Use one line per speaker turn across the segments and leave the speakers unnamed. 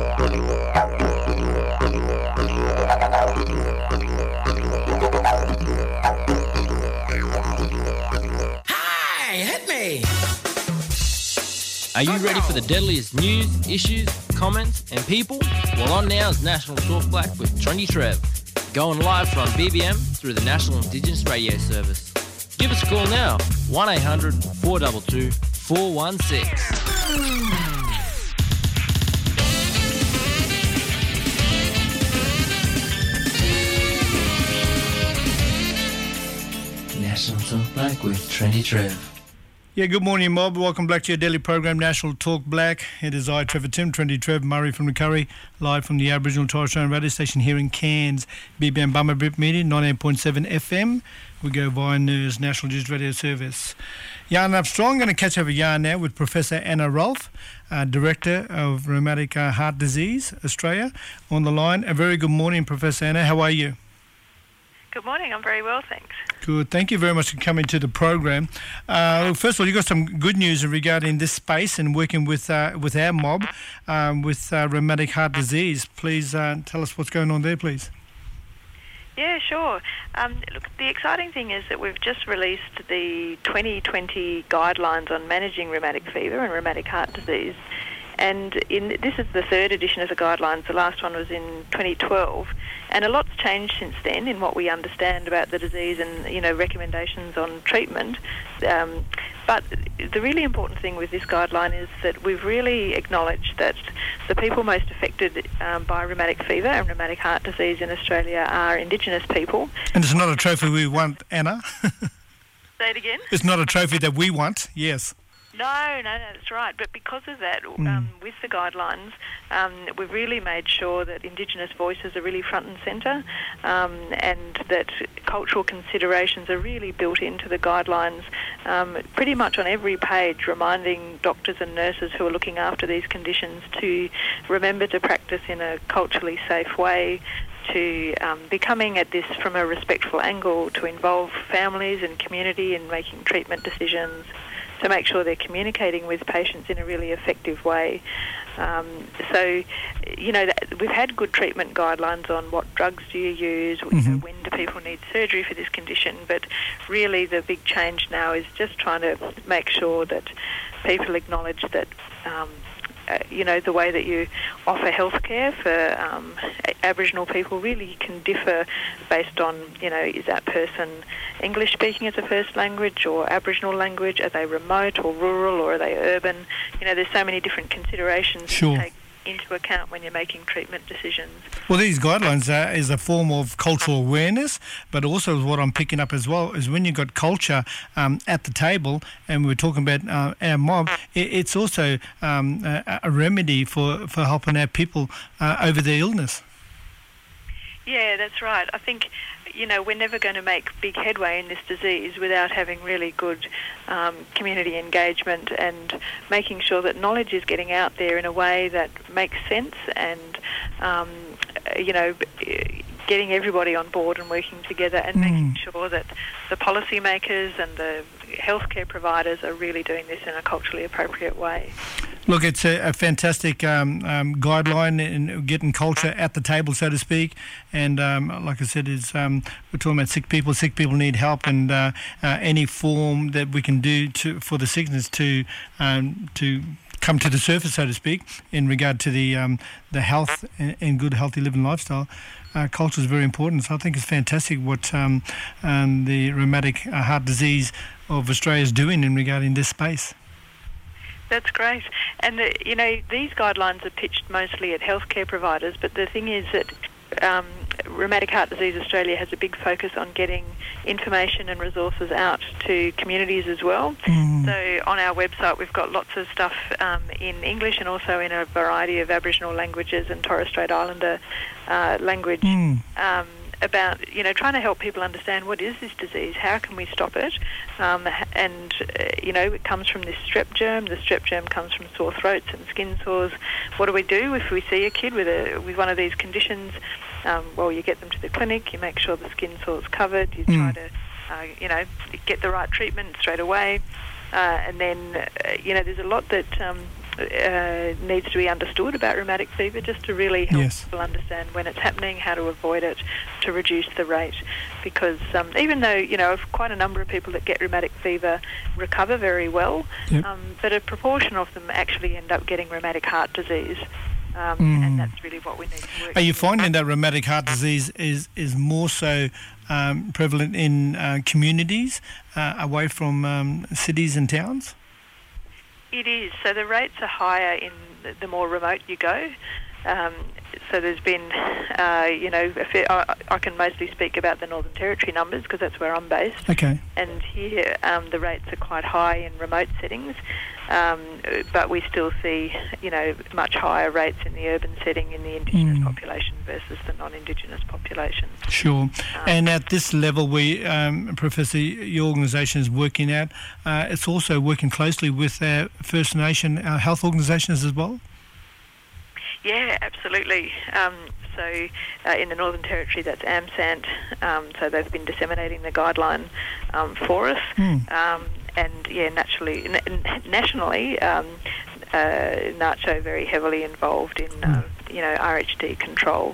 Hey, hit me!
Are you ready for the deadliest news, issues, comments and people? Well, on now is National Talk Black with Trendy Trev, going live from BBM through the National Indigenous Radio Service. Give us a call now, 1800 422 416. National Talk Black with Trendy Trev.
Yeah, good morning, mob. Welcome back to your daily program, National Talk Black. It is I, Trevor Tim, Trendy Trev, Murray from the Curry, live from the Aboriginal Torres Strait radio station here in Cairns, BBM Bummer Bip Media, 98.7 FM. We go via NERS, National News Radio Service. Yarn Up Strong, going to catch over yarn now with Professor Anna Rolfe, Director of Rheumatic Heart Disease, Australia, on the line. A very good morning, Professor Anna. How are you?
Good morning. I'm very well, thanks.
Good. Thank you very much for coming to the program. First of all, you got some good news regarding this space and working with our mob with rheumatic heart disease. Please tell us what's going on there, please.
Yeah, sure. Look, the exciting thing is that we've just released the 2020 guidelines on managing rheumatic fever and rheumatic heart disease. And this is the third edition of the guidelines. The last one was in 2012. And a lot's changed since then in what we understand about the disease and, recommendations on treatment. But the really important thing with this guideline is that we've really acknowledged that the people most affected by rheumatic fever and rheumatic heart disease in Australia are Indigenous people.
And it's not a trophy we want, Anna.
Say it again?
It's not a trophy that we want, yes.
No, that's right. But because of that, with the guidelines, we've really made sure that Indigenous voices are really front and centre, and that cultural considerations are really built into the guidelines pretty much on every page, reminding doctors and nurses who are looking after these conditions to remember to practice in a culturally safe way, to be coming at this from a respectful angle, to involve families and community in making treatment decisions, to make sure they're communicating with patients in a really effective way. We've had good treatment guidelines on what drugs do you use, when do people need surgery for this condition, but really the big change now is just trying to make sure that people acknowledge that the way that you offer healthcare for Aboriginal people really can differ based on, is that person English speaking as a first language or Aboriginal language? Are they remote or rural, or are they urban? There's so many different considerations to take into account when you're making treatment decisions. Well,
these guidelines is a form of cultural awareness, but also what I'm picking up as well is when you've got culture at the table, and we're talking about our mob, it's also a remedy for helping our people over their illness.
Yeah, that's right. I think, we're never going to make big headway in this disease without having really good community engagement and making sure that knowledge is getting out there in a way that makes sense and, getting everybody on board and working together and making sure that the policymakers and the healthcare providers are really doing this in a culturally appropriate way.
Look, it's a fantastic guideline in getting culture at the table, so to speak. And like I said, we're talking about sick people. Sick people need help, and any form that we can do for the sickness to come to the surface, so to speak, in regard to the health and good, healthy living lifestyle. Culture is very important. So I think it's fantastic what the rheumatic heart disease of Australia is doing in regarding this space.
That's great. And, these guidelines are pitched mostly at healthcare providers, but the thing is that Rheumatic Heart Disease Australia has a big focus on getting information and resources out to communities as well. So on our website we've got lots of stuff in English and also in a variety of Aboriginal languages and Torres Strait Islander language about, trying to help people understand what is this disease, how can we stop it, and, it comes from this strep germ. The strep germ comes from sore throats and skin sores. What do we do if we see a kid with one of these conditions? You get them to the clinic, you make sure the skin sore's covered, you try to, get the right treatment straight away, and then, there's a lot that needs to be understood about rheumatic fever, just to really help
Yes.
people understand when it's happening, how to avoid it, to reduce the rate. Because even though, quite a number of people that get rheumatic fever recover very well,
Yep.
but a proportion of them actually end up getting rheumatic heart disease. And that's really what we need to work
Are you
with.
finding that rheumatic heart disease is more so prevalent in communities away from cities and towns?
It is. So the rates are higher in the more remote you go. So there's been, I can mostly speak about the Northern Territory numbers because that's where I'm based.
Okay.
And here the rates are quite high in remote settings, but we still see, much higher rates in the urban setting in the Indigenous population versus the non-Indigenous population.
Sure. And at this level, Professor, your organisation is working at, it's also working closely with First Nation health organisations as well?
Yeah, absolutely. So in the Northern Territory, that's AMSANT. So they've been disseminating the guideline for us. And yeah, nationally, NACCHO very heavily involved in RHD control.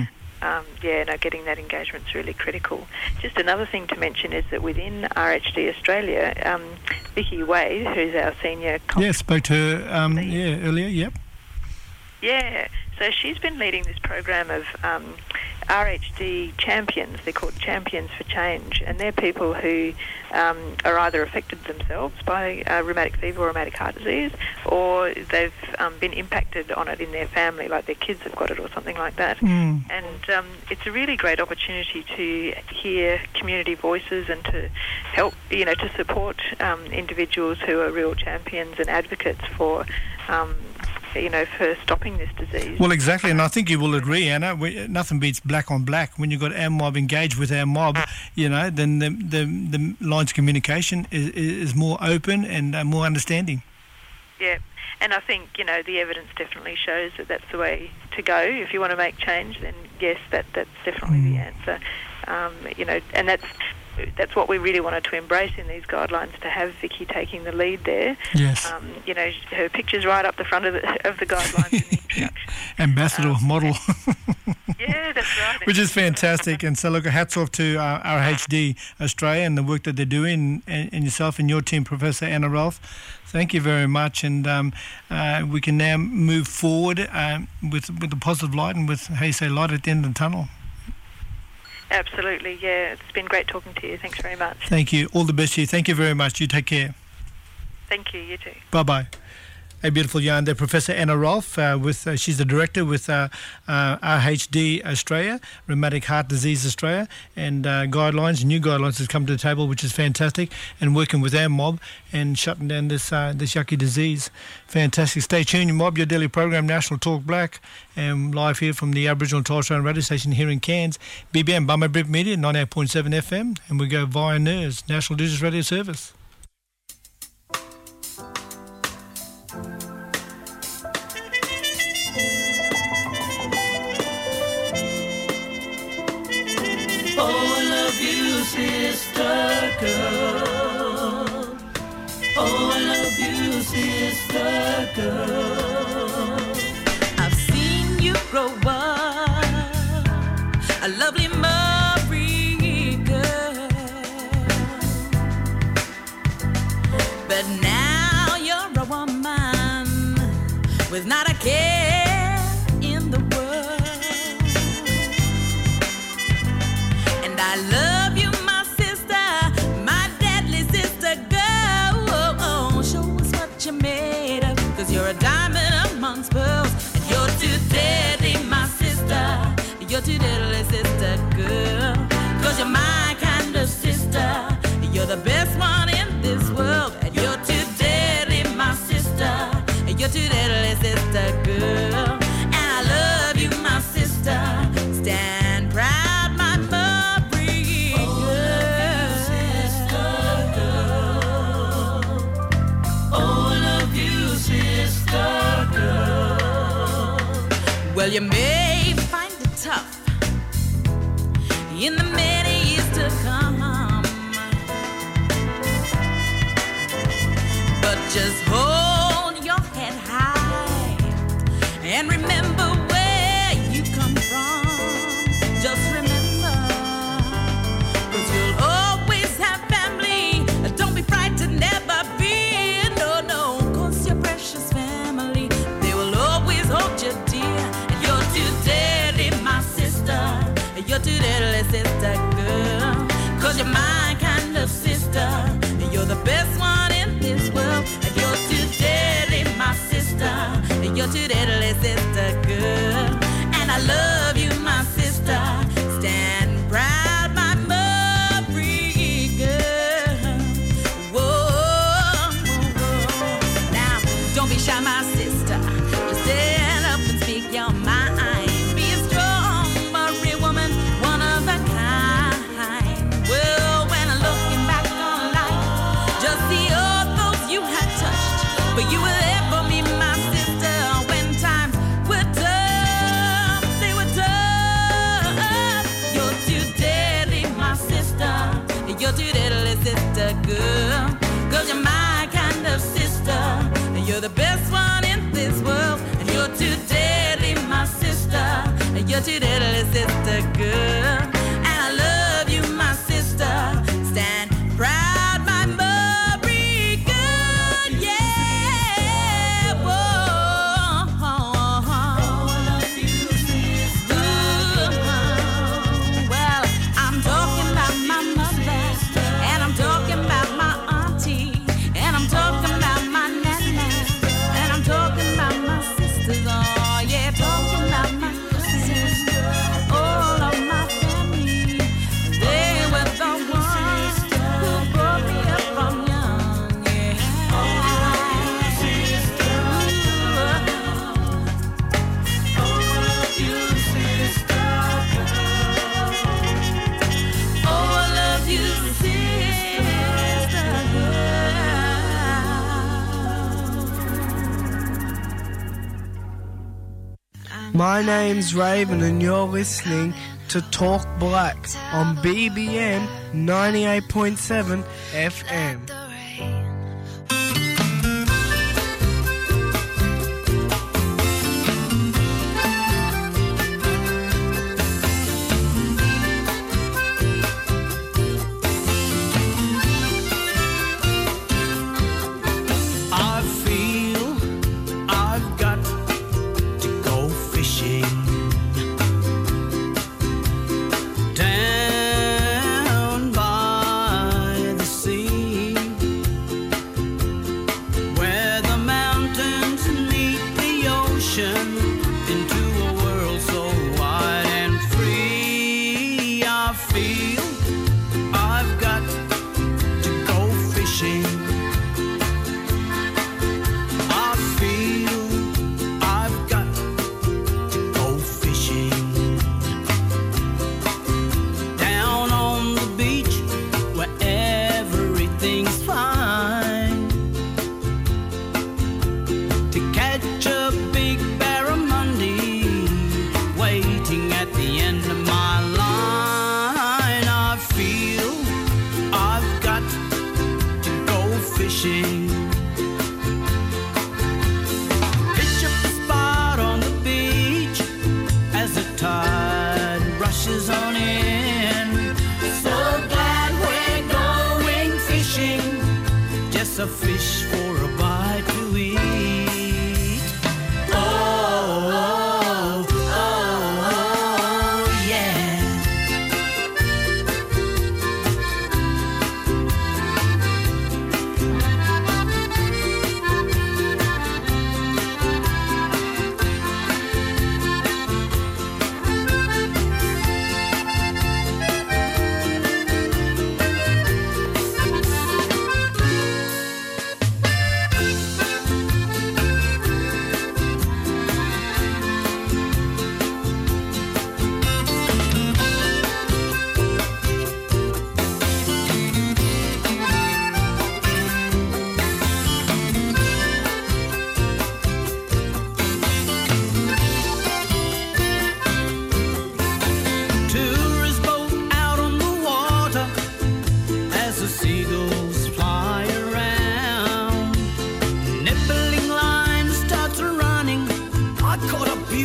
Getting that engagement is really critical. Just another thing to mention is that within RHD Australia, Vicky Wade, who's our senior...
spoke to her earlier, yep.
Yeah, so she's been leading this program of RHD champions. They're called Champions for Change, and they're people who are either affected themselves by rheumatic fever or rheumatic heart disease, or they've been impacted on it in their family, like their kids have got it or something like that. And it's a really great opportunity to hear community voices and to help, to support individuals who are real champions and advocates for for stopping this disease.
Well, exactly, and I think you will agree, Anna, nothing beats black on black. When you've got our mob engaged with our mob, then the lines of communication is more open and more understanding.
Yeah, and I think, the evidence definitely shows that that's the way to go. If you want to make change, then yes, that's definitely the answer. And that's what we really wanted to embrace in these guidelines, to have Vicky taking the lead there.
Yes.
Her picture's right up the front of the guidelines in the introduction.
Ambassador model.
Yeah, that's right.
Which is fantastic. And so, look, hats off to RHD Australia and the work that they're doing, and yourself and your team, Professor Anna Rolfe. Thank you very much. And we can now move forward with a positive light and with, how you say, light at the end of the tunnel.
Absolutely, yeah. It's been great talking to you. Thanks very much.
Thank you. All the best to you. Thank you very much. You take care.
Thank you. You too.
Bye-bye. A beautiful yarn there. Professor Anna Rolfe, she's the director with RHD Australia, Rheumatic Heart Disease Australia, and new guidelines has come to the table, which is fantastic, and working with our mob and shutting down this yucky disease. Fantastic. Stay tuned, mob, your daily program, National Talk Black, and live here from the Aboriginal and Torres Strait radio station here in Cairns, BBM, Bummer Brit Media, 98.7 FM, and we go via NIRS, National Digital Radio Service.
Sister girl, oh, I love you, sister girl. I've seen you grow up, a lovely Marie girl, but now you're a woman with not a care in the world, and I love you. You're a diamond amongst pearls, and you're too deadly, my sister. You're too deadly, sister girl. 'Cause you're my kind of sister. You're the best one in this world, and you're too deadly, my sister. You're too deadly, sister girl. And I love you, my sister. Stand proud, my Marie girl. Sister girl. Oh, I love you, sister girl. Well, you may find it tough in the many years to come, but just hold your head high And remember where you come from. Just remember, 'cause you'll always have family. Don't be frightened, never be. No, no, 'cause your precious family, they will always hold you dear. And you're too deadly, my sister. You're too deadly, sister girl. 'Cause you're my kind of sister. You're the best one in this world. You're too deadly, my sister. You're too deadly, sister girl. And I love you, my sister. Stand proud, my Marie girl. Whoa, whoa. Now, don't be shy, my sister. You stand up and speak your mind. Be a strong Marie woman, one of a kind. Well, when I'm looking back on life, just see all those you had touched. But you were there for me, my sister, when times were tough. They were tough. You're too deadly, my sister. You're too deadly, sister girl. 'Cause you're my kind of sister. You're the best one in this world. And you're too deadly, my sister. You're too deadly, sister girl. And I love you, my sister. Stand proud, my Marie girl. Yeah. Whoa. Well, I'm talking about my mother. And I'm talking about my auntie. And I'm talking about my nana. And I'm talking about my sisters. Oh, yeah, talking about my cousins. All of my family. They were the ones who brought me up from young. Yeah. All of you, sister. All of you, sister. All of you, sister girl.
My name's Raven and you're listening to Talk Black on BBM 98.7 FM.
I feel I've got to go fishing down by the sea, where the mountains meet the ocean into a world so wide and free. I feel I've got to go fishing. I feel I've got to go fishing down on the beach where everything's fine, to catch a big barramundi waiting at the end of my line. I feel I've got to go fishing. Pitch up a spot on the beach as the tide rushes on in. So glad we're going fishing, just a fish for a bite to eat. Oh, oh, oh, yeah.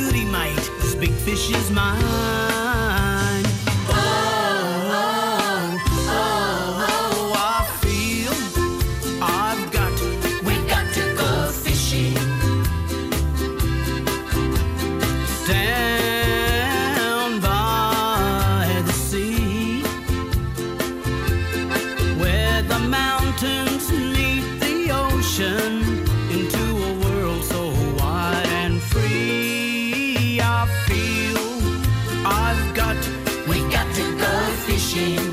beauty, mate. This big fish is mine. I feel we got to go fishing down by the sea, where the mountains meet the ocean into a world so wide and free. I feel we got to go fishing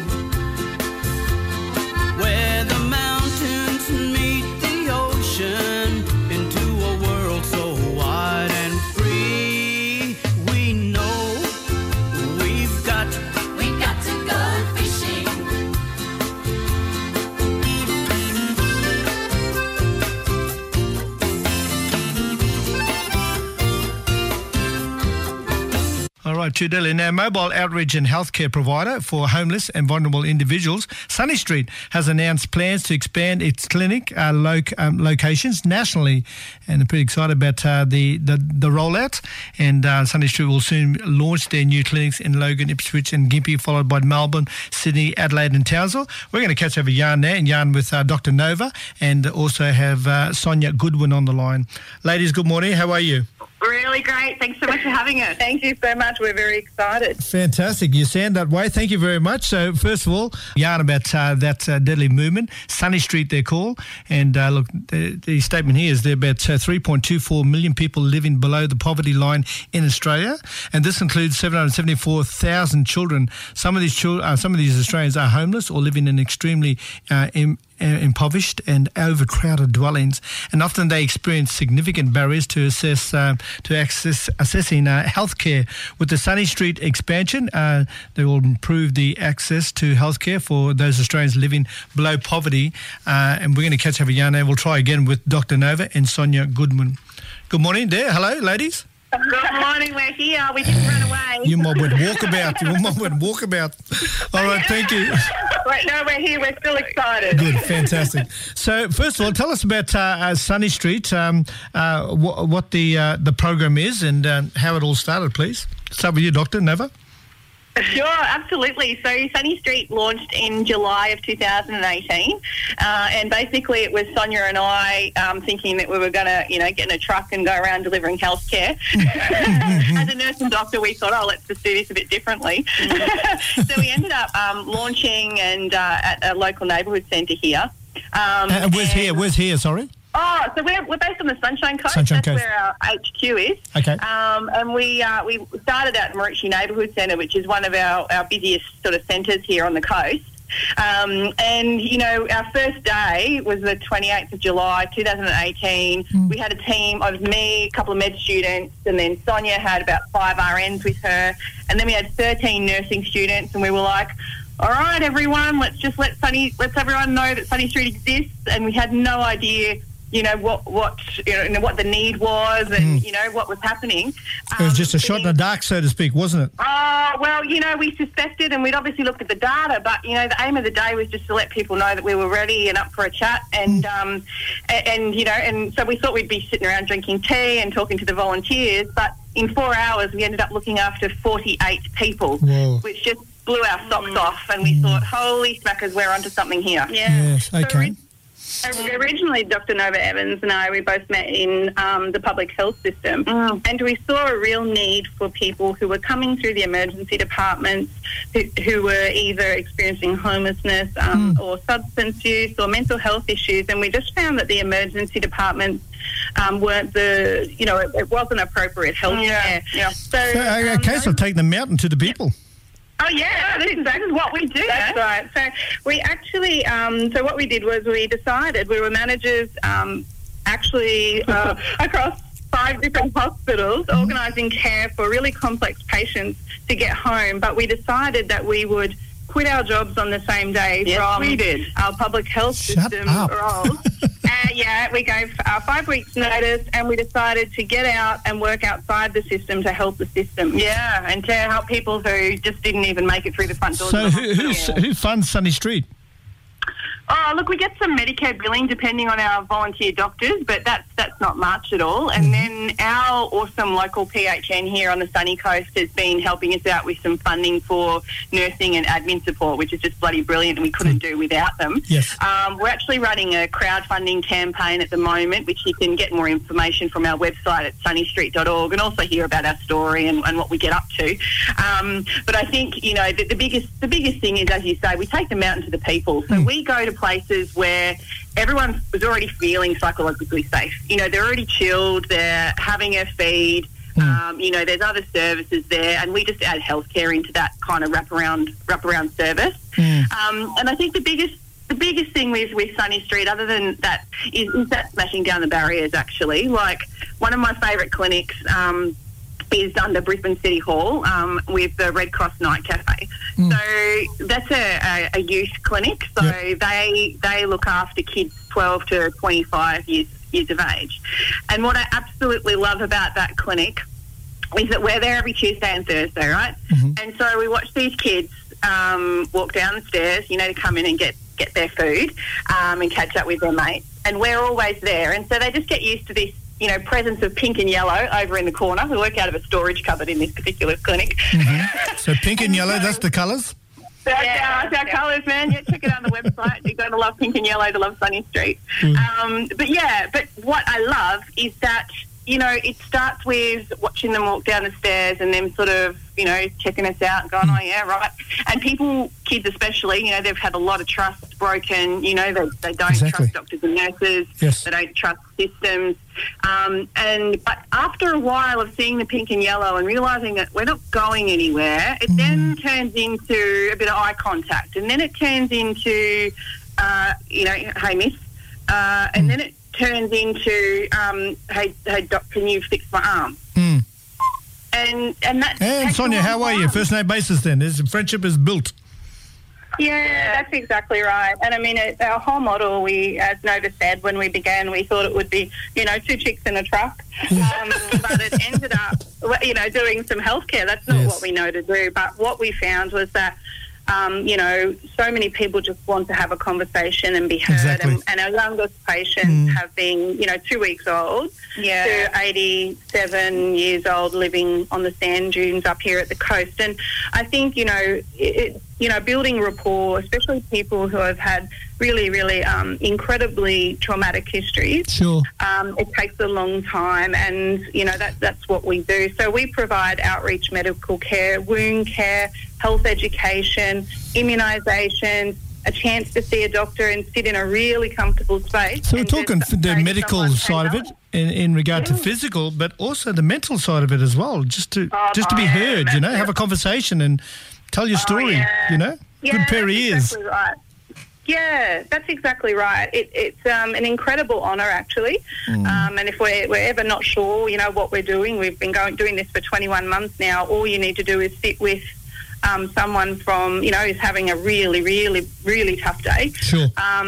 where the mountains meet the ocean into a world so wide and free. We know we got to go fishing.
All right, Tudeli. Now, mobile outreach and healthcare provider for homeless and vulnerable individuals, Sunny Street has announced plans to expand its clinic locations nationally, and they're pretty excited about the rollout. And Sunny Street will soon launch their new clinics in Logan, Ipswich, and Gympie, followed by Melbourne, Sydney, Adelaide, and Townsville. We're going to catch up with Jan there, and Jan with Dr. Nova, and also have Sonia Goodwin on the line. Ladies, good morning. How are you?
Really great. Thanks so much for having us. Thank you so much. We're very excited.
Fantastic. You sound that way. Thank you very much. So, first of all, yarn about that deadly movement, Sunny Street they're called. And look, the statement here is there are about 3.24 million people living below the poverty line in Australia. And this includes 774,000 children. Some of these Australians are homeless or living in extremely impoverished and overcrowded dwellings, and often they experience significant barriers to accessing healthcare. With the Sunny Street expansion, they will improve the access to healthcare for those Australians living below poverty. And we're going to catch up with Yana. We'll try again with Dr. Nova and Sonia Goodman. Good morning there. Hello, ladies.
Good morning. We're here. We didn't run away.
You might went walkabout. All right, thank you.
Wait, no, we're here. We're still excited.
Good, fantastic. So, first of all, tell us about Sunny Street, what the program is, and how it all started, please. Start with you, Dr. Nova.
Sure, absolutely. So Sunny Street launched in July of 2018, and basically it was Sonia and I thinking that we were going to, get in a truck and go around delivering healthcare. As a nurse and doctor, we thought, let's just do this a bit differently. So we ended up launching at a local neighbourhood centre here.
Where's here? Sorry.
Oh, so we're based on the Sunshine Coast. That's where our HQ is.
Okay.
And we started at Maroochy Neighbourhood Centre, which is one of our busiest sort of centres here on the coast. And, our first day was the 28th of July, 2018. We had a team of me, a couple of med students, and then Sonia had about 5 RNs with her. And then we had 13 nursing students, and we were like, all right, everyone, let's everyone know that Sunny Street exists. And we had no idea what the need was and, what was happening.
It was just a shot in the dark, so to speak, wasn't it?
Oh, well, we suspected, and we'd obviously looked at the data, but, the aim of the day was just to let people know that we were ready and up for a chat. And, and so we thought we'd be sitting around drinking tea and talking to the volunteers, but in 4 hours we ended up looking after 48 people, which just blew our socks off, and we thought, holy smackers, we're onto something here.
Yeah. Yes, okay.
Originally, Dr. Nova Evans and I, we both met in the public health system, and we saw a real need for people who were coming through the emergency departments who were either experiencing homelessness or substance use or mental health issues, and we just found that the emergency departments weren't it wasn't appropriate health care. Yeah.
So a case of taking the mountain to the people.
Oh, yeah, that's exactly what we do. That's right. So we actually, so what we did was we decided we were managers across 5 different hospitals organising care for really complex patients to get home, but we decided that we would quit our jobs on the same day from our public health system roles. We gave 5 weeks' notice, and we decided to get out and work outside the system to help the system. Yeah, and to help people who just didn't even make it through the front door.
So who funds Sunny Street?
Oh, look, we get some Medicare billing depending on our volunteer doctors, but that's not much at all. And then our awesome local PHN here on the sunny coast has been helping us out with some funding for nursing and admin support, which is just bloody brilliant, and we couldn't do without them.
Yes.
We're actually running a crowdfunding campaign at the moment, which you can get more information from our website at sunnystreet.org, and also hear about our story and what we get up to. But I think, you know, the biggest thing is, as you say, we take them out into the people. So we go to places where everyone was already feeling psychologically safe. You know, they're already chilled, they're having a feed, you know, there's other services there, and we just add healthcare into that kind of wraparound service. And I think the biggest thing with Sunny Street, other than that, is that smashing down the barriers, actually. Like, one of my favourite clinics is under Brisbane City Hall with the Red Cross Night Cafe. So that's a youth clinic. So they look after kids 12 to 25 years of age. And what I absolutely love about that clinic is that we're there every Tuesday and Thursday, right? And so we watch these kids walk down the stairs, you know, to come in and get their food and catch up with their mates. And we're always there. And so they just get used to this, you know, presence of pink and yellow over in the corner. We work out of a storage cupboard in this particular clinic.
So pink and yellow, that's the colours?
That's our colours, man. Yeah, check it out on the website. You're going to love pink and yellow to love Sunny Street. But what I love is that, you know, it starts with watching them walk down the stairs and them sort of, you know, checking us out and going, oh, yeah, right. And kids especially, you know, they've had a lot of trust broken. You know, they don't trust doctors and nurses.
Yes.
They don't trust systems. But after a while of seeing the pink and yellow and realising that we're not going anywhere, it then turns into a bit of eye contact. And then it turns into, you know, hey, miss. And then it turns into, hey, doc, can you fix my arm? And that's...
And Sonia, how are you? First name basis then. Friendship is built.
Yeah, that's exactly right. And I mean, our whole model, as Nova said, when we began, we thought it would be, you know, two chicks in a truck. But it ended up, you know, doing some healthcare. That's not what we know to do. But what we found was that, you know, so many people just want to have a conversation and be heard. And our youngest patients have been, you know, 2 weeks old to 87 years old, living on the sand dunes up here at the coast. And I think, you know, building rapport, especially people who have had really, really incredibly traumatic histories.
Sure.
It takes a long time, and, you know, that's what we do. So we provide outreach medical care, wound care, health education, immunisation, a chance to see a doctor and sit in a really comfortable space.
So we're talking the medical side of it in regard to physical, but also the mental side of it as well, just to be heard, you know, have a conversation and tell your story, you know. Good pair of ears.
Exactly right. Yeah, that's exactly right. It's an incredible honour, actually. And if we're ever not sure, you know, what we're doing, we've been doing this for 21 months now. All you need to do is sit with someone from, you know, who's having a really, really, really tough day.
Sure.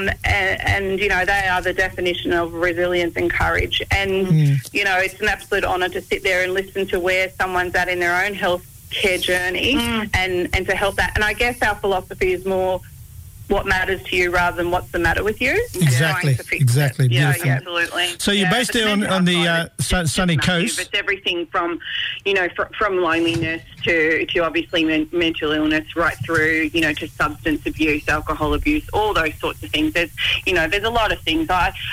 And, you know, they are the definition of resilience and courage. And, you know, it's an absolute honour to sit there and listen to where someone's at in their own health care journey and to help that. And I guess our philosophy is more what matters to you rather than what's the matter with you.
Exactly.
Yeah,
beautiful.
absolutely.
So you're based there on the sunny coast.
It's everything from, you know, from loneliness to obviously mental illness, right through, you know, to substance abuse, alcohol abuse, all those sorts of things. There's a lot of things.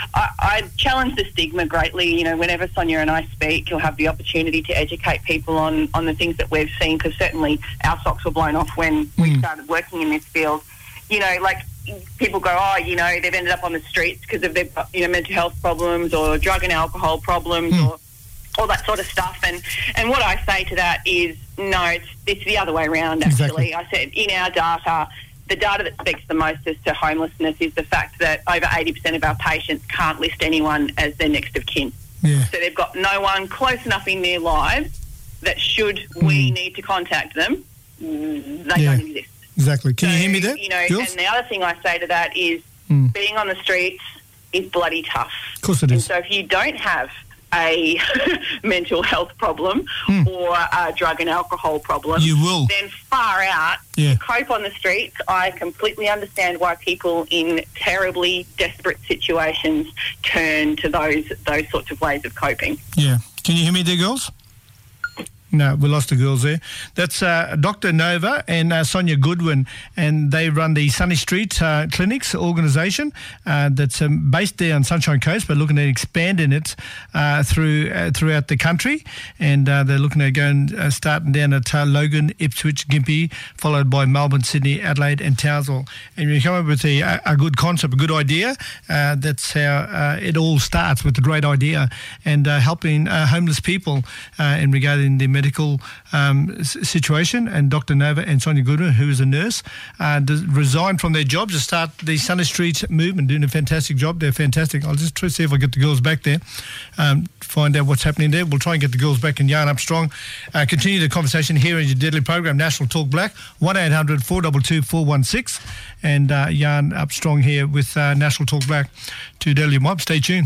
I challenge the stigma greatly. You know, whenever Sonia and I speak, you'll have the opportunity to educate people on the things that we've seen, because certainly our socks were blown off when we started working in this field. You know, like, people go, oh, you know, they've ended up on the streets because of their, you know, mental health problems or drug and alcohol problems or all that sort of stuff. And what I say to that is, no, it's the other way around, actually. I said, in our data, the data that speaks the most as to homelessness is the fact that over 80% of our patients can't list anyone as their next of kin.
Yeah.
So they've got no one close enough in their lives that should we need to contact them, they don't exist.
Exactly. Can you hear me there?
You know,
Jules?
and the other thing I say to that is being on the streets is bloody tough.
Of course it is.
And so if you don't have a mental health problem or a drug and alcohol problem,
You will.
then far out,
Yeah.
cope on the streets. I completely understand why people in terribly desperate situations turn to those sorts of ways of coping.
Yeah. Can you hear me there, girls? No, we lost the girls there. That's Dr. Nova and Sonia Goodwin, and they run the Sunny Street Clinics organisation that's based there on Sunshine Coast, but looking at expanding it throughout the country. And they're looking at going starting down at Logan, Ipswich, Gympie, followed by Melbourne, Sydney, Adelaide and Townsville. And you come up with a good concept, a good idea. That's how it all starts, with a great idea, and helping homeless people in regarding the medical situation. And Dr. Nova and Sonia Goodwin, who is a nurse, resigned from their jobs to start the Sunny Street movement, doing a fantastic job. They're fantastic. I'll just try to see if I get the girls back there, find out what's happening there. We'll try and get the girls back and yarn up strong. Continue the conversation here in your deadly program, National Talk Black, 1800 422 416, and yarn up strong here with National Talk Black to Deadly Mob. Stay tuned.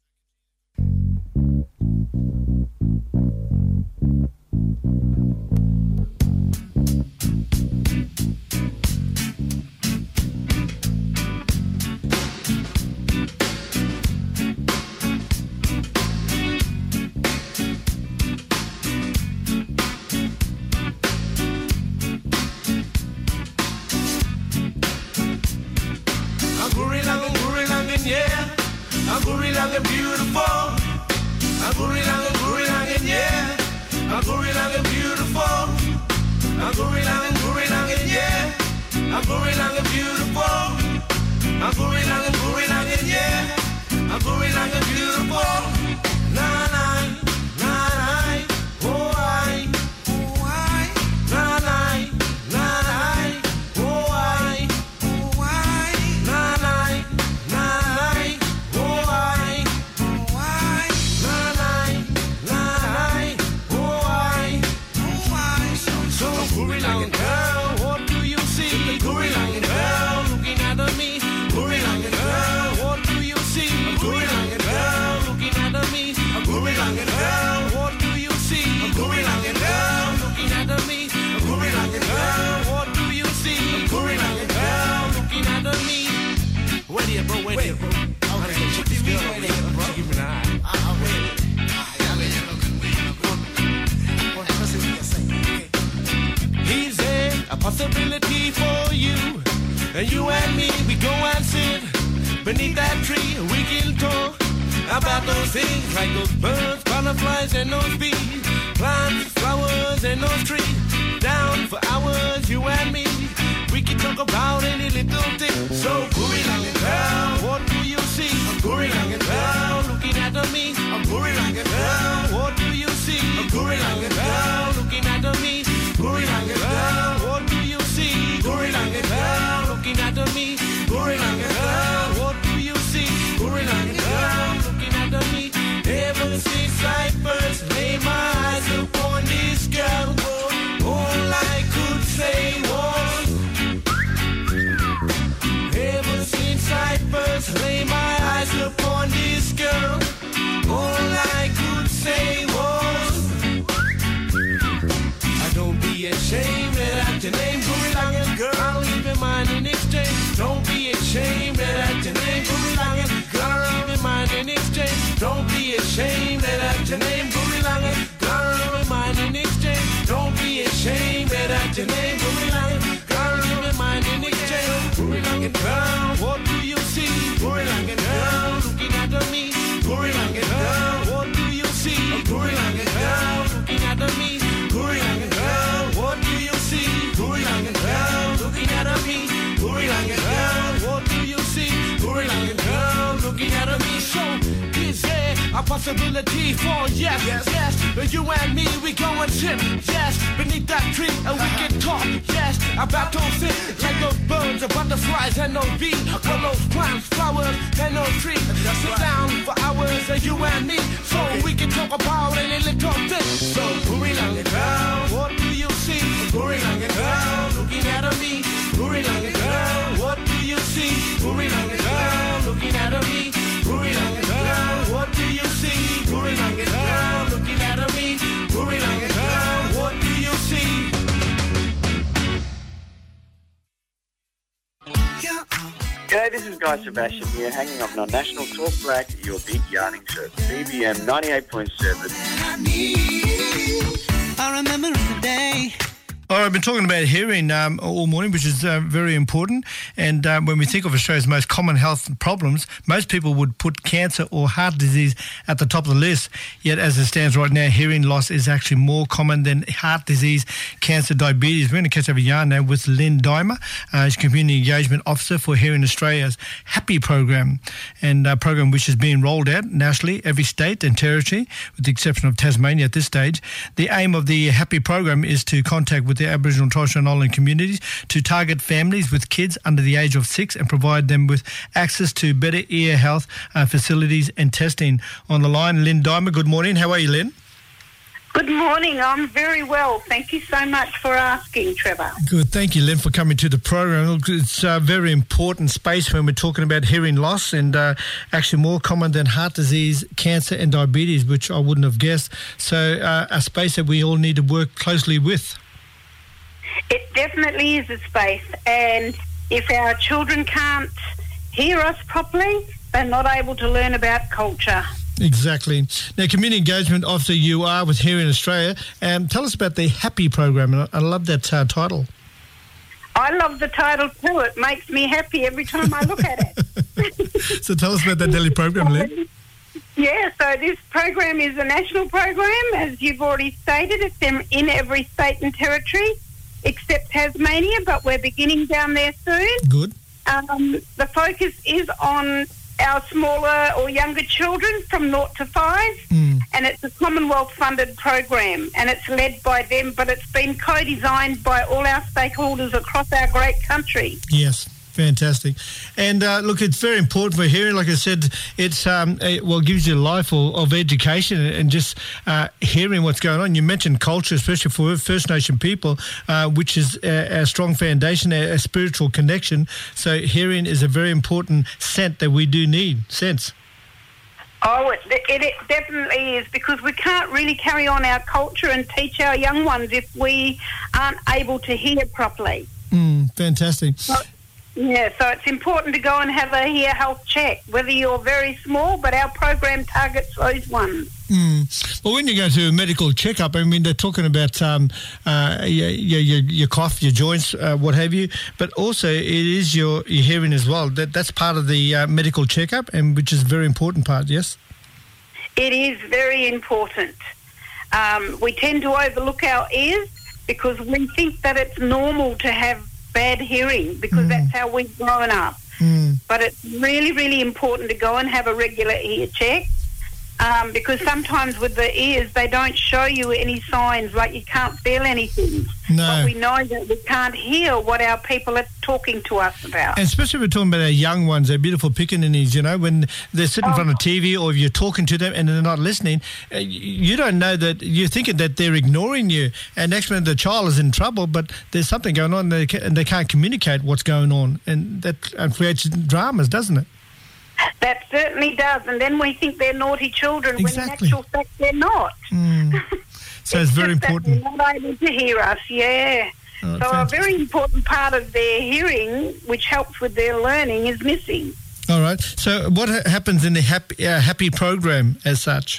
Possibility for you and you and me. We go and sit beneath that tree. We can talk about those things like those birds, butterflies, and those bees, plants, flowers, and those trees. Down for hours, you and me. We can talk about any little thing. So Guri Langan girl, what do you see? Guri Langan girl, looking at me. Guri Langan girl, what do you see? Guri Langan girl, looking at me. Guri Langan girl, what do you see? Guri Langan girl, looking at me. Guri Langan girl, what do you see? Guri Langan girl, looking at me. Ever since I first laid my eyes upon this girl, all I could say was, ever since I first laid my eyes upon this girl, all I could say was, don't be ashamed that your name Guri Langan girl. I'll leave your mind in exchange. Don't be ashamed that your name Guri Langan girl. I'll leave your mind in exchange. Don't be ashamed that your name Guri Langan girl. I'll leave your mind in exchange. Don't be ashamed that your name Guri Langan girl. I'll leave your mind in exchange. Guri Langan girl, what do you see? Guri Langan girl, looking at me. Guri Langan girl, what do you see? Guri Langan girl, looking at me. Guri Langan girl, what do you see? Guri Langan girl, looking at me. Guri Langan girl, what do you see? Guri Langan girl, looking at me. So is there a possibility for yes, but you and me, we go and sit, yes, beneath that tree, and we can talk, yes, about those things, like those birds, the butterflies, and those bees, or those plants, flowers, and those trees. Sit down for hours, you and me, so we can talk about any little thing. So Guri Langan girl, what do you see? Guri Langan girl, looking at me. Guri Langan girl, what do you see? Guri Langan girl, looking at me. Guri Langan girl, what do you see? Guri Langan
this is Guy Sebastian here, hanging up on National Talk Black, your big yarning show. BBM 98.7.
I remember the day.
All right, I've been talking about hearing all morning, which is very important. And when we think of Australia's most common health problems, most people would put cancer or heart disease at the top of the list. Yet, as it stands right now, hearing loss is actually more common than heart disease, cancer, diabetes. We're going to catch up a yarn now with Lynn Dimer. She's Community Engagement Officer for Hearing Australia's Happy program, and a program which is being rolled out nationally, every state and territory, with the exception of Tasmania at this stage. The aim of the Happy program is to contact with the Aboriginal and Torres Strait Island communities to target families with kids under the age of 6 and provide them with access to better ear health facilities and testing. On the line, Lynn Dimer. Good morning. How are you, Lynn?
Good morning. I'm very well. Thank you so much for asking, Trevor.
Good. Thank you, Lynn, for coming to the program. Look, it's a very important space when we're talking about hearing loss, and actually more common than heart disease, cancer and diabetes, which I wouldn't have guessed. So a space that we all need to work closely with.
It definitely is a space, and if our children can't hear us properly, they're not able to learn about culture.
Exactly. Now, Community Engagement Officer you are with Hearing Australia, and tell us about the Happy program. And I love that title.
I love the title too. It makes me happy every time I look at it.
So tell us about that daily program, Lynn.
Yeah, so this program is a national program, as you've already stated. It's in every state and territory, except Tasmania, but we're beginning down there soon.
Good.
The focus is on our smaller or younger children from 0 to 5, and it's a Commonwealth-funded program, and it's led by them, but it's been co-designed by all our stakeholders across our great country.
Yes. Fantastic. And look, it's very important for hearing. Like I said, it's gives you a life of education and just hearing what's going on. You mentioned culture, especially for First Nation people, which is a strong foundation, a spiritual connection. So hearing is a very important sense that we do need. Sense.
Oh, it definitely is, because we can't really carry on our culture and teach our young ones if we aren't able to hear properly.
Fantastic.
Yeah, so it's important to go and have a ear health check, whether you're very small, but our program targets those ones.
Well, when you go to a medical checkup, I mean, they're talking about your cough, your joints, what have you, but also it is your hearing as well. That's part of the medical checkup, and which is a very important part, yes?
It is very important. We tend to overlook our ears because we think that it's normal to have bad hearing, because that's how we've grown up. But it's really, really important to go and have a regular ear check, because sometimes with the ears, they don't show you any signs, like you can't feel anything.
No.
But we know that we can't hear what our people are talking to us about.
And especially if we're talking about our young ones, our beautiful pickaninnies, you know, when they're sitting in front of TV, or if you're talking to them and they're not listening, you don't know that, you're thinking that they're ignoring you. And next minute the child is in trouble, but there's something going on and they can't communicate what's going on. And that creates dramas, doesn't it?
That certainly does. And then we think they're naughty children,
Exactly.
when in actual fact they're not.
So it's very
just that
important.
they're not able to hear us, yeah.
Oh,
so
fantastic.
a very important part of their hearing, which helps with their learning, is missing.
All right. So what happens in the Happy program as such?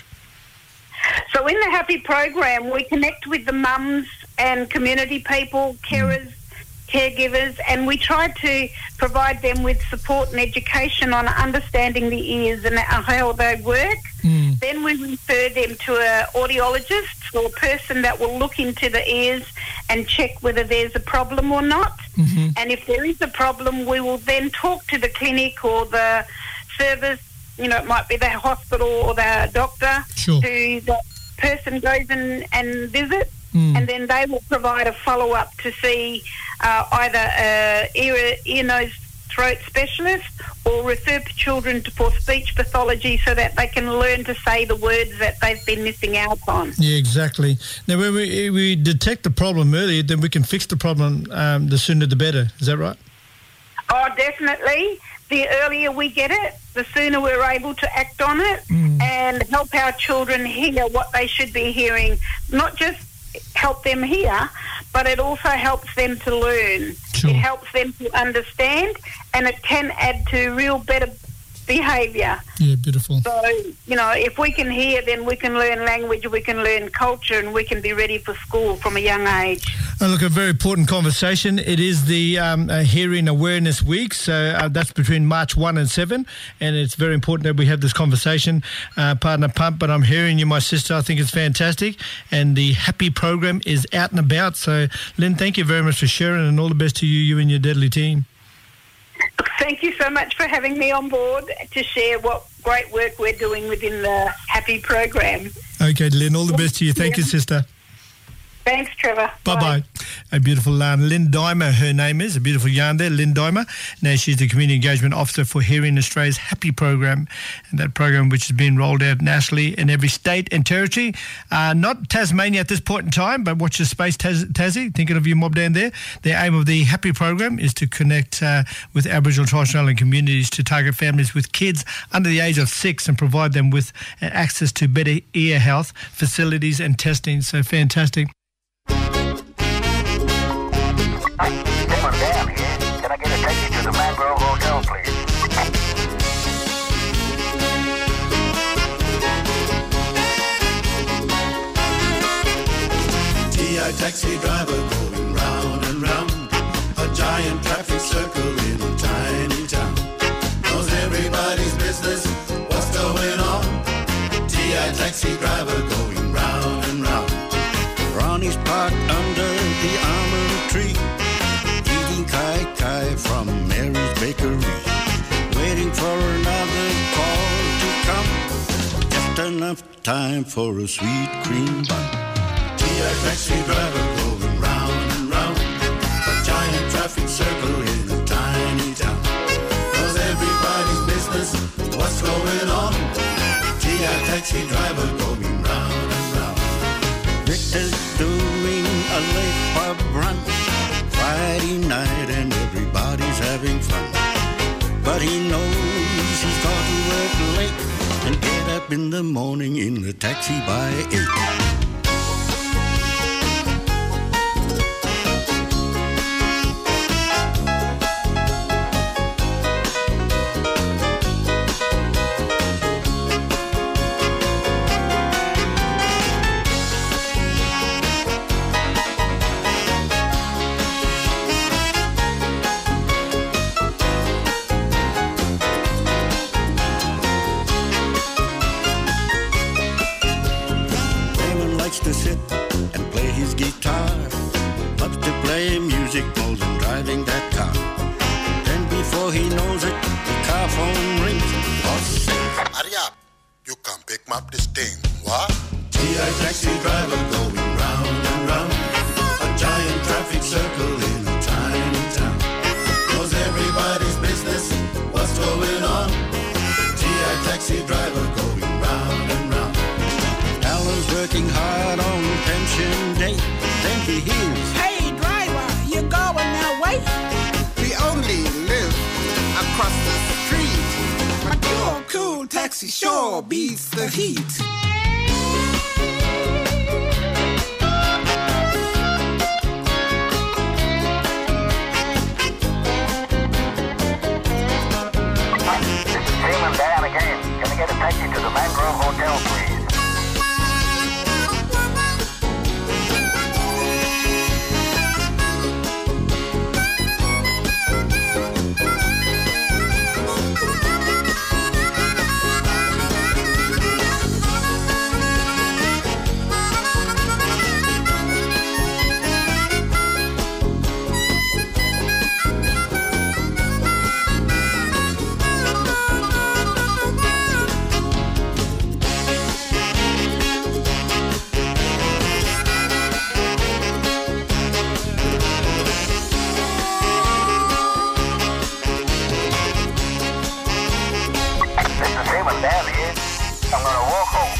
So in the Happy program, we connect with the mums and community people, carers, caregivers, and we try to provide them with support and education on understanding the ears and how they work. Then we refer them to an audiologist, or a person that will look into the ears and check whether there's a problem or not. And if there is a problem, we will then talk to the clinic or the service, you know, it might be the hospital or the doctor,
Sure.
who the person goes and visits. And then they will provide a follow-up to see either ear, nose, throat specialist, or refer children for speech pathology so that they can learn to say the words that they've been missing out on.
Yeah, exactly. Now, when we detect the problem early, then we can fix the problem the sooner the better. Is that right?
Oh, definitely. The earlier we get it, the sooner we're able to act on it and help our children hear what they should be hearing. Not just help them hear, but it also helps them to learn.
Sure.
It helps them to understand, and it can add to real better behaviour.
Yeah, beautiful.
So, if we can hear, then we can learn language, we can learn culture, and we can be ready for school from a young age.
Look, a very important conversation. It is the Hearing Awareness Week, so that's between March 1 and 7, and it's very important that we have this conversation. Partner Pump, but I'm hearing you, my sister. I think it's fantastic, and the Happy program is out and about. So, Lynn, thank you very much for sharing, and all the best to you and your Deadly team.
Thank you so much for having me on board to share what great work we're doing within the Happy program.
Okay, Lynn, all the best to you. Thank you, sister.
Thanks, Trevor.
Bye-bye. A beautiful Lynn Dimer, her name is. A beautiful yarn there, Lynn Dimer. Now she's the Community Engagement Officer for Hearing Australia's Happy program, and that program which has been rolled out nationally in every state and territory. Not Tasmania at this point in time, but watch your space, Tassie. Thinking of you, mob down there. The aim of the Happy program is to connect with Aboriginal and Torres Strait Islander communities to target families with kids under the age of 6 and provide them with access to better ear health facilities and testing. So fantastic.
Someone down here. Can I get a taxi to the Mangrove Hotel, please?
TI taxi driver going round and round. A giant traffic circle in a tiny town. Knows everybody's business, what's going on. TI taxi driver going round and round.
Ronnie's parked under the almond tree, eating kai-kai from Mary's Bakery, waiting for another call to come, just enough time for a sweet cream bun.
TI taxi driver going round and round. A giant traffic circle in a tiny town. Knows everybody's business, what's going on. TI taxi driver going round and round.
Victor's doing a late pub run Friday night and everybody's having fun, but he knows he's got to work late and get up in the morning in the taxi by 8. To sit and play his guitar, loves to play music while I'm driving that car. Then before he knows it, the car phone rings. Boss says,
hurry up, you can pick up this thing, what?
TI taxi driver going round and round. A giant traffic circle in a tiny town. Knows everybody's business, what's going on. TI taxi driver going round and round.
Alan's working hard on pension day. Then he hears,
hey driver, you going that way?
We only live across the street,
but your cool taxi sure beats the heat.
This is Tim and Dan again. Can I get a taxi to the Mangrove Hotel, please? I'm gonna walk home.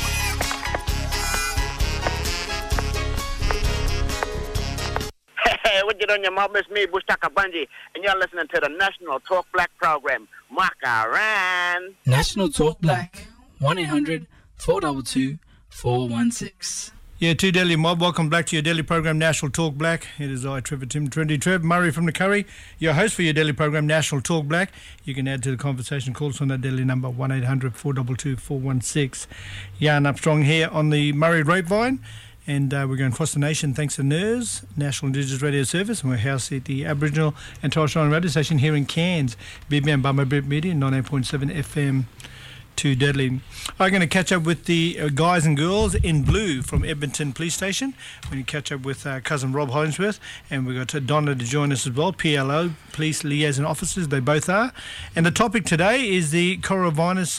Hey, what you doing, your mom? It's me, Bushtaka Bunji, and you're listening to the National Talk Black program. Makaran.
National Talk Black, 1-800-422-416.
Yeah, to Delhi Mob, welcome back to your daily program, National Talk Black. It is I, Trevor Tim, Trendy Trev, Murray from the Curry, your host for your daily program, National Talk Black. You can add to the conversation, call us on that daily number, 1-800-422-416. Yarn Upstrong here on the Murray Grapevine, and we're going across the nation thanks to NIRS, National Indigenous Radio Service, and we're housed at the Aboriginal and Torres Strait Islander Radio Station here in Cairns, BBM Bummer Brit Media, 98.7 FM. To Deadly. I'm going to catch up with the guys and girls in blue from Edmonton Police Station. We're going to catch up with cousin Rob Holmesworth, and we've got Donna to join us as well, PLO, Police Liaison Officers, they both are. And the topic today is the coronavirus.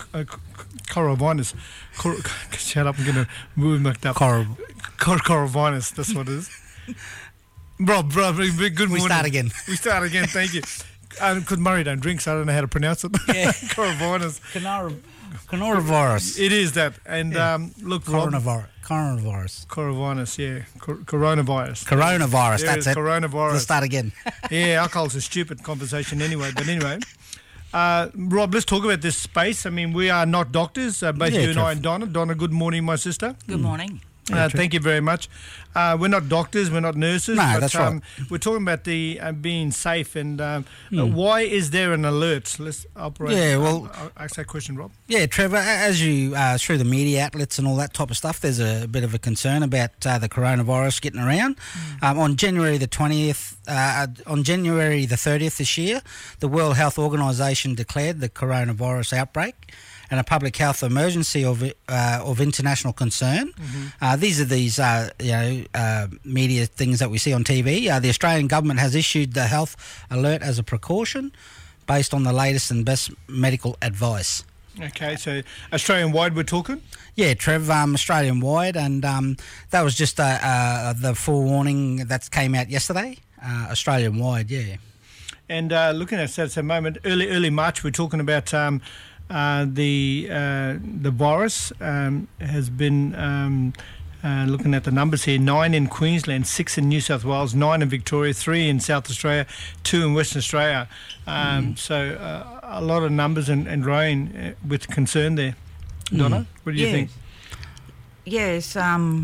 Shut up, I'm going to move mucked up. Coronavirus, that's what it is. Rob, good morning.
We start again,
thank you. Because Murray don't drink, so I don't know how to pronounce it.
Yeah.
Coronavirus.
Coronavirus.
It is that. And look,
Coronavirus.
Coronavirus, yeah. Coronavirus.
Coronavirus,
Yeah,
that's it.
Coronavirus.
Let's start again.
Yeah, alcohol's a stupid conversation anyway. But anyway, Rob, let's talk about this space. I mean, we are not doctors, both you and I and Donna. Donna, good morning, my sister.
Good morning.
Thank you very much. We're not doctors, we're not nurses.
No,
but,
that's right.
We're talking about the being safe and why is there an alert? Let's operate.
Yeah, well,
I'll ask that question, Rob.
Yeah, Trevor, as you, through the media outlets and all that type of stuff, there's a bit of a concern about the coronavirus getting around. On January the 20th, on January the 30th this year, the World Health Organisation declared the coronavirus outbreak and a public health emergency of international concern. These are media things that we see on TV. The Australian government has issued the health alert as a precaution based on the latest and best medical advice.
Okay, so Australian-wide we're talking?
Yeah, Trev, Australian-wide, and that was just the forewarning that came out yesterday, Australian-wide, yeah.
And looking at stats at the moment, early March, we're talking about... the virus has been looking at the numbers here, 9 in Queensland, 6 in New South Wales, 9 in Victoria, 3 in South Australia, 2 in Western Australia. So a lot of numbers and growing with concern there. Donna, what do you think?
Yes,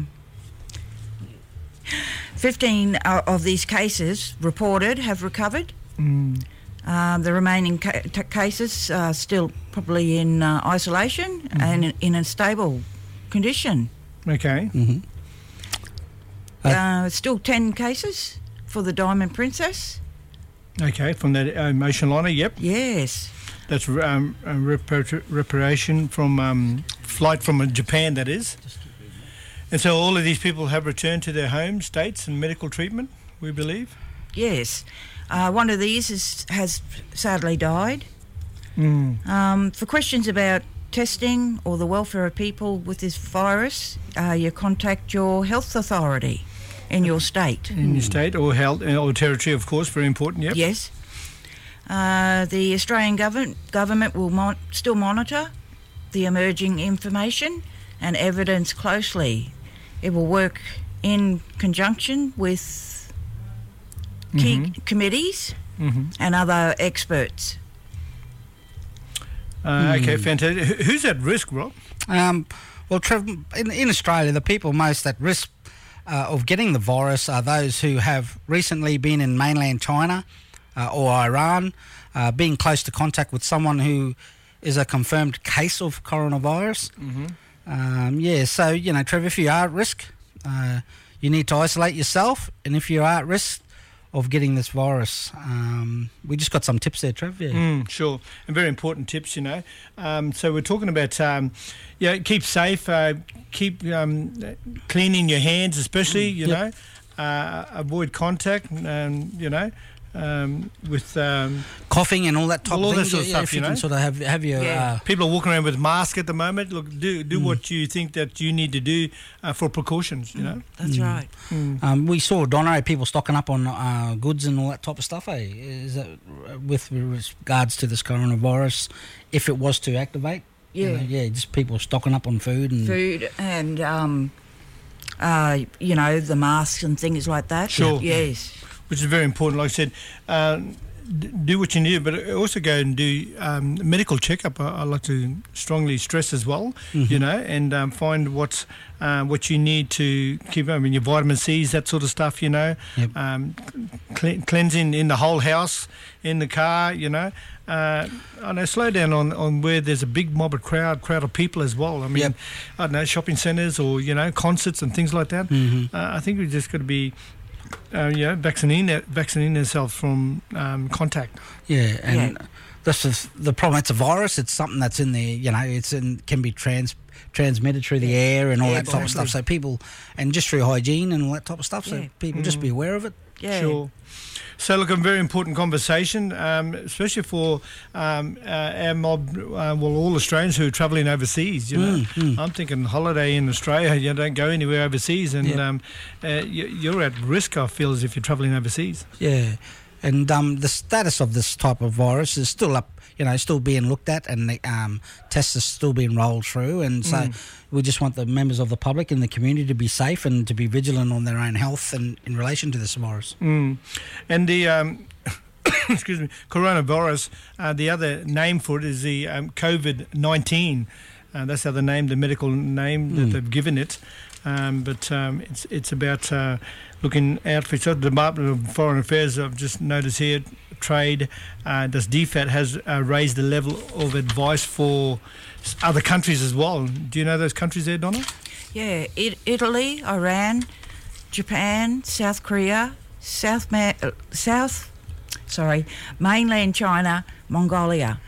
15 of these cases reported have recovered. The remaining cases are still probably in isolation and in a stable condition.
Okay.
Still 10 cases for the Diamond Princess.
Okay, from that ocean liner, yep.
Yes.
That's reparation from flight from Japan, that is. And so all of these people have returned to their home states and medical treatment, we believe?
Yes. One of these has sadly died. For questions about testing or the welfare of people with this virus, you contact your health authority in your state.
In your state or health or territory, of course, very important, yep.
Yes. The Australian government will still monitor the emerging information and evidence closely. It will work in conjunction with key committees and other experts.
Okay, fantastic. Who's at risk, Rob?
Well, Trev, in Australia, the people most at risk of getting the virus are those who have recently been in mainland China or Iran, being close to contact with someone who is a confirmed case of coronavirus. So, Trev, if you are at risk, you need to isolate yourself, and if you are at risk of getting this virus. We just got some tips there, Trev. Yeah.
Sure, and very important tips, So we're talking about, keep safe, keep cleaning your hands, especially, avoid contact, with
coughing and all that type of thing.
All that sort of stuff,
if you can sort of have your...
People are walking around with masks at the moment. Look, do what you think that you need to do for precautions,
That's right.
We saw, Donna, people stocking up on goods and all that type of stuff, eh? Is that with regards to this coronavirus, if it was to activate?
Yeah.
Just people stocking up on food and...
the masks and things like that.
Sure.
Yes.
Which is very important. Like I said, do what you need, but also go and do medical checkup. I like to strongly stress as well, you know, and find what you need to keep. I mean, your vitamin C's, that sort of stuff, you know. Cleansing in the whole house, in the car, you know. I know, slow down on where there's a big mob of crowd of people as well. I mean, I don't know, shopping centres or, you know, concerts and things like that. I think we've just got to be, vaccinating ourselves from contact.
Yeah, and this is the problem. It's a virus. It's something that's in there, you know, can be transmitted through the air and all that type of stuff. So people, and just through hygiene and all that type of stuff, so people just be aware of it.
Yeah.
Sure. So, look, a very important conversation, especially for our mob, all Australians who are travelling overseas, you know. I'm thinking holiday in Australia, you don't go anywhere overseas, and you're at risk, I feel, as if you're travelling overseas.
Yeah, and the status of this type of virus is still up, you know, still being looked at, and the tests are still being rolled through, and so we just want the members of the public and the community to be safe and to be vigilant on their own health and in relation to this virus.
And the excuse me, coronavirus, the other name for it is the COVID-19. That's the name, the medical name that they've given it. But it's about looking out for itself. The Department of Foreign Affairs, I've just noticed here, Trade, does DFAT has raised the level of advice for other countries as well. Do you know those countries there, Donna?
Yeah, Italy, Iran, Japan, South Korea, mainland China, Mongolia.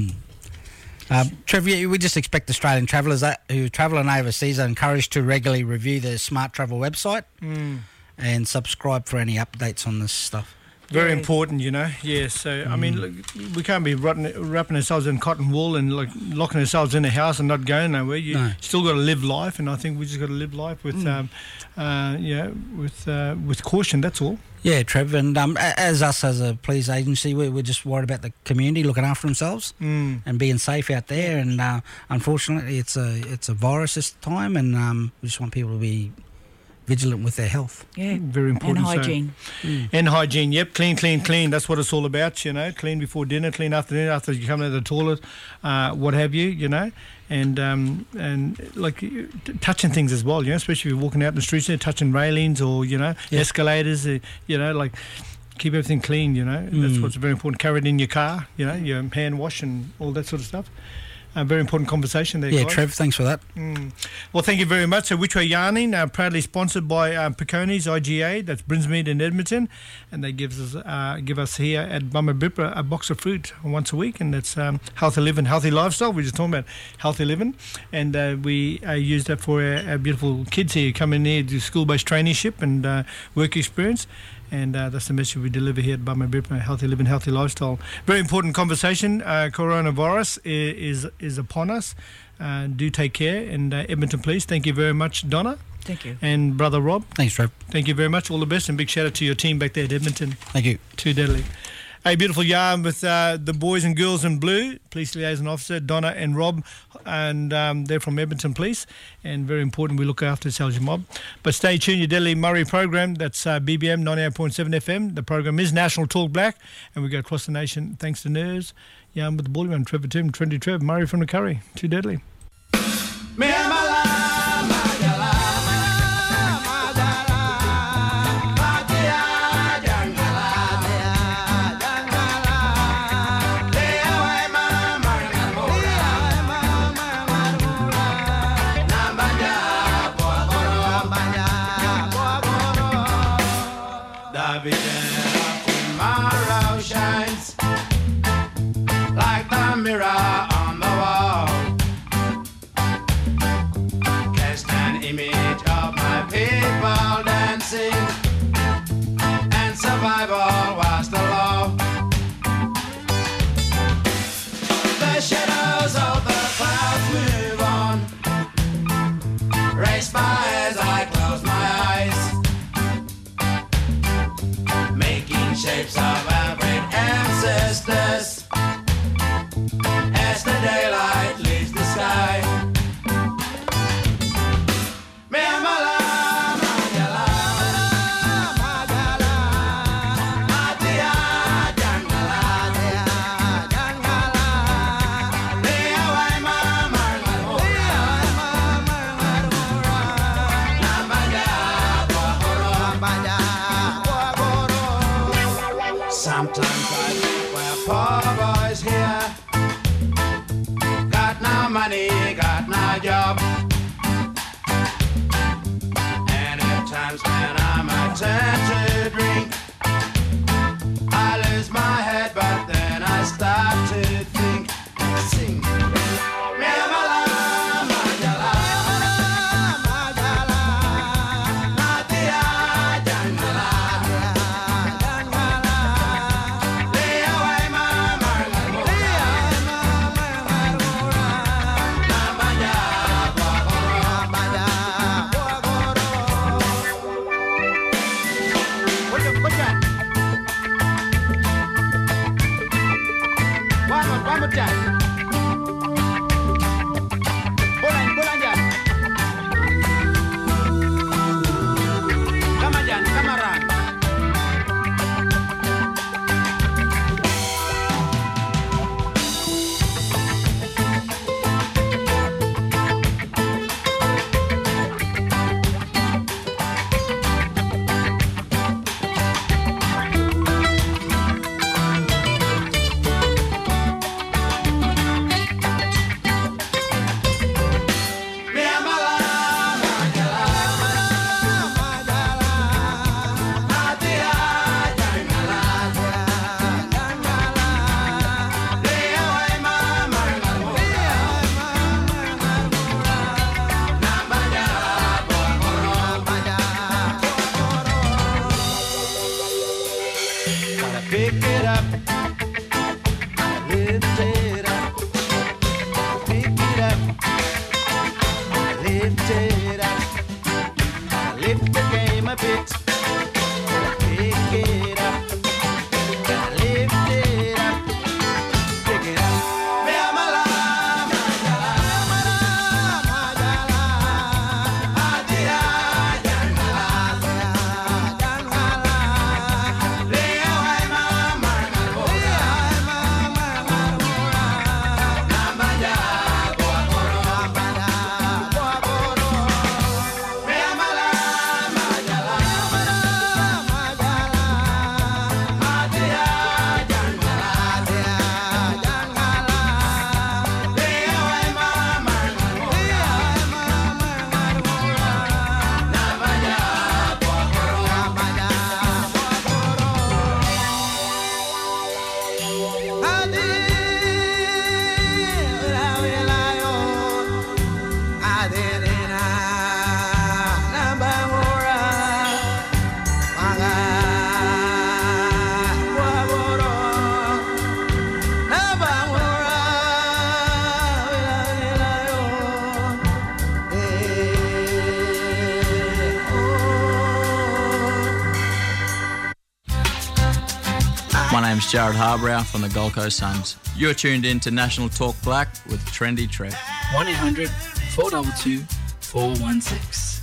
Trevor, we just expect Australian travellers who travelling overseas are encouraged to regularly review the Smart Travel website and subscribe for any updates on this stuff.
Very important, you know. Yeah, so, I mean, look, we can't be wrapping ourselves in cotton wool and locking ourselves in a house and not going nowhere. You still got to live life, and I think we just got to live life with, with caution, that's all.
Yeah, Trev, and as a police agency, we're just worried about the community looking after themselves and being safe out there. And unfortunately, it's a virus this time, and we just want people to be vigilant with their health.
Yeah,
very important.
And hygiene.
And hygiene, yep. Clean. That's what it's all about, you know. Clean before dinner, clean after dinner, after you come out of the toilet, what have you, you know. And like touching things as well, you know, especially if you're walking out in the streets there, touching railings or, you know, escalators, you know, like keep everything clean, you know. That's what's very important. Carry it in your car, you know, your hand wash and all that sort of stuff. A very important conversation there, guys.
Trev, thanks for that.
Well, thank you very much. So, Which Way Yarning, proudly sponsored by Piconis IGA, that's Brinsmead in Edmonton, and they give us here at Bumabipra a box of fruit once a week, and that's healthy living, healthy lifestyle. We're just talking about healthy living, and we use that for our beautiful kids here coming here to school-based traineeship and work experience. And that's the message we deliver here at Bumabipra, healthy living, healthy lifestyle. Very important conversation. Coronavirus is upon us. Do take care. And Edmonton Police, thank you very much, Donna.
Thank you.
And Brother Rob.
Thanks, Rob.
Thank you very much. All the best, and big shout out to your team back there at Edmonton.
Thank you.
Too deadly. A beautiful yarn with the boys and girls in blue, Police Liaison Officer Donna and Rob, and they're from Edmonton Police, and very important we look after ourselves, mob. But stay tuned, your Deadly Murray program, that's BBM 98.7 FM. The program is National Talk Black, and we go across the nation thanks to Nerves. Yarn with the bully man, Trevor Tim, Trendy Trev, Murray from the Curry. Too deadly.
Tomorrow shines like the mirror on the wall. Cast an image of my people dancing, and survival was the law. The shadows of the clouds move on, race by as I close my eyes, shapes of average ancestors as the daylight leaves the sky. Mama la, Sometimes I think we're poor boys here. Got no money, got no job. And at times when I'm a turn to drink, I lose my head, but then I start to think. Sing.
My name's Jared Harbrow from the Gold Coast Suns. You're tuned in to National Talk Black with Trendy Trev.
1-800-422-416.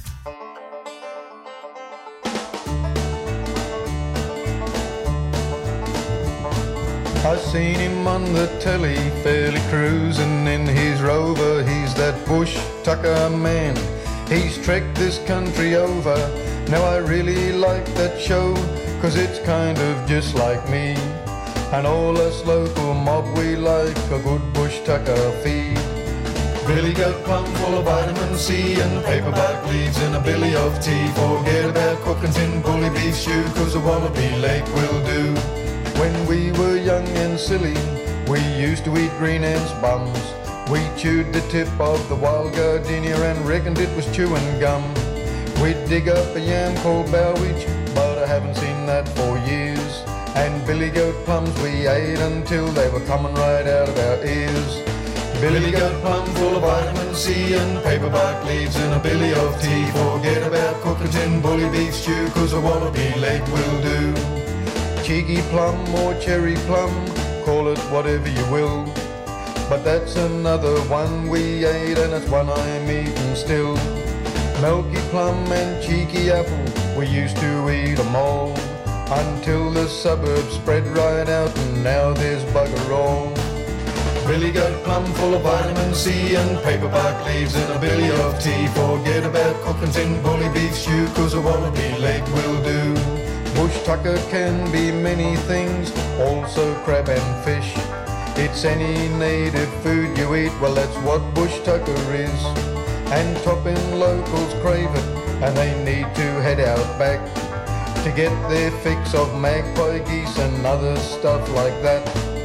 I seen him on the telly, fairly cruising in his Rover. He's that bush tucker man, he's trekked this country over. Now I really like that show, 'cause it's kind of just like me. And all us local mob, we like a good bush tucker feed. Billy goat plum full of vitamin C and paperback leaves in a billy of tea. Forget about cooking tin bully beef stew, 'cause a wallaby lake will do. When we were young and silly, we used to eat green ants' bums. We chewed the tip of the wild gardenia and reckoned it was chewing gum. We'd dig up a yam called bowwitch, but I haven't seen that for years. And billy goat plums we ate until they were coming right out of our ears. Billy goat plum full of vitamin C and paperbark leaves in a billy of tea. Forget about cooking tin bully beef stew, 'cause a wallaby leg will do. Cheeky plum or cherry plum, call it whatever you will, but that's another one we ate and it's one I'm eating still. Milky plum and cheeky apple, we used to eat them all, until the suburbs spread right out and now there's bugger all. Billy goat plum full of vitamin C and paperbark leaves in a billy of tea. Forget about cooking tin bully beef stew, 'cause a wallaby leg will do. Bush bush tucker can be many things, also crab and fish. It's any native food you eat, well that's what bush tucker is. And topping locals crave it, and they need to head out back to get their fix of magpie geese and other stuff like that.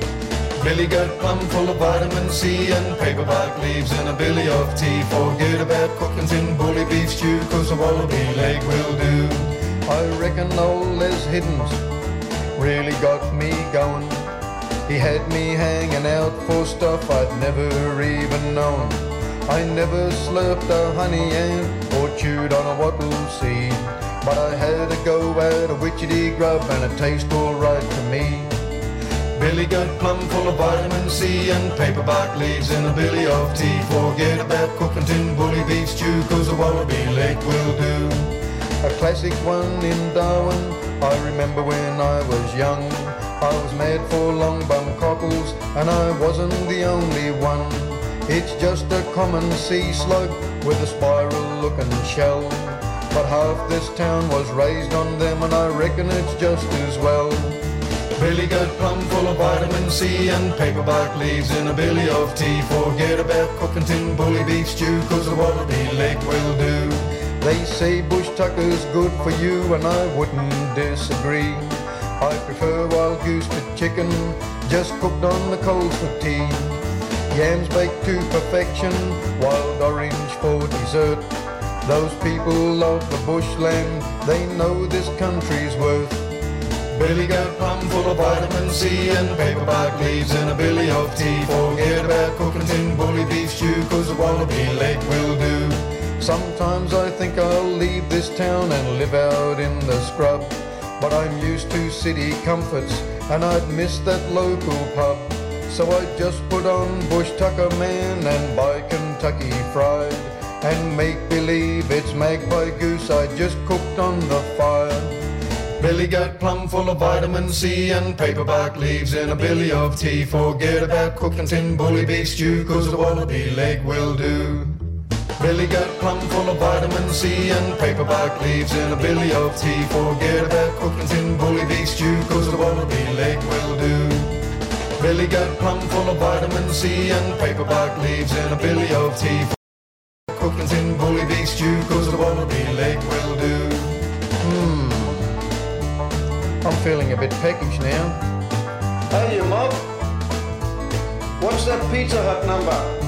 Billy goat plum full of vitamin C and paperbark leaves and a billy of tea. Forget about cooking tin bully beef stew, cause a wallaby leg will do. I reckon old Les Hiddens really got me going. He had me hanging out for stuff I'd never even known. I never slurped a honey ant or chewed on a wattle seed, but I had a go at a witchetty grub and it tasted alright to me. Billy goat plum full of vitamin C and paperbark leaves in a billy of tea. Forget about cooking tin bully beef stew, cause a wallaby leg will do. A classic one in Darwin, I remember when I was young. I was mad for long bum cockles, and I wasn't the only one. It's just a common sea slug with a spiral looking shell, but half this town was raised on them, and I reckon it's just as well. Billy goat plum full of vitamin C and paperbark leaves in a billy of tea. Forget about cooking tin bully beef stew, cause a wallaby leg will do. They say bush tucker's good for you, and I wouldn't disagree. I prefer wild goose to chicken, just cooked on the coals for tea. Yams baked to perfection, wild orange for dessert. Those people love the bushland, they know this country's worth. Billy goat plum full of vitamin C and paperbark leaves in a billy of tea. Forget about cooking tin bully beef stew, cause a wallaby leg will do. Sometimes I think I'll leave this town and live out in the scrub, but I'm used to city comforts and I'd miss that local pub. So I just put on Bush Tucker Man and buy Kentucky Fried and make believe it's magpie goose I just cooked on the fire. Billy goat plum full of vitamin C and paperbark leaves in a billy of tea. Forget about cooking tin bully beef stew, cause the wallaby leg will do. Billy goat plum full of vitamin C and paperbark leaves in a billy of tea. Forget about cooking tin bully beef stew, cause the wallaby leg will do. Billy goat plum full of vitamin C and paperbark leaves in a billy of tea. Cooking tin bully beef stew, cause the wallaby leg will do. I'm feeling a bit peckish now.
Hey you mob, what's that Pizza Hut number?